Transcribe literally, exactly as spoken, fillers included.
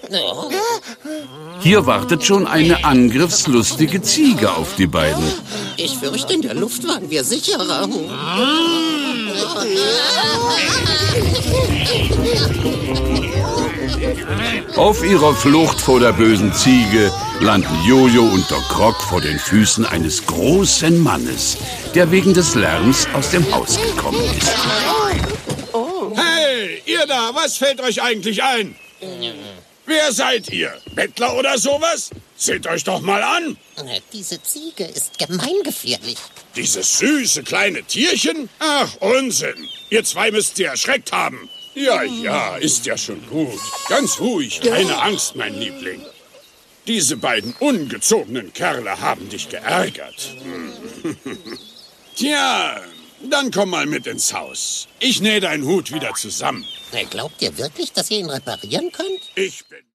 Hier wartet schon eine angriffslustige Ziege auf die beiden. Ich fürchte, in der Luft waren wir sicherer. Auf ihrer Flucht vor der bösen Ziege landen Jojo und Doc Rock vor den Füßen eines großen Mannes, der wegen des Lärms aus dem Haus gekommen ist. Hey, ihr da, was fällt euch eigentlich ein? Wer seid ihr? Bettler oder sowas? Seht euch doch mal an. Diese Ziege ist gemeingefährlich. Dieses süße kleine Tierchen? Ach, Unsinn. Ihr zwei müsst sie erschreckt haben. Ja, ja, ist ja schon gut. Ganz ruhig, keine Angst, mein Liebling. Diese beiden ungezogenen Kerle haben dich geärgert. Tja, dann komm mal mit ins Haus. Ich nähe deinen Hut wieder zusammen. Glaubt ihr wirklich, dass ihr ihn reparieren könnt? Ich bin...